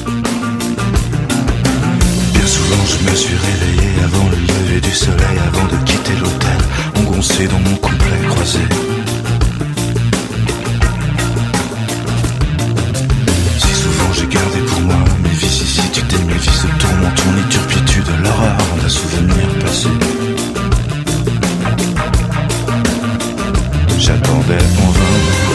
Bien souvent je me suis réveillé avant le lever du soleil, avant de quitter l'hôtel, engoncé dans mon couplet croisé. Si souvent j'ai gardé pour moi mes vicissitudes et mes vices de tourment, tournées, turpitude, l'horreur d'un souvenir passé. J'attendais en vain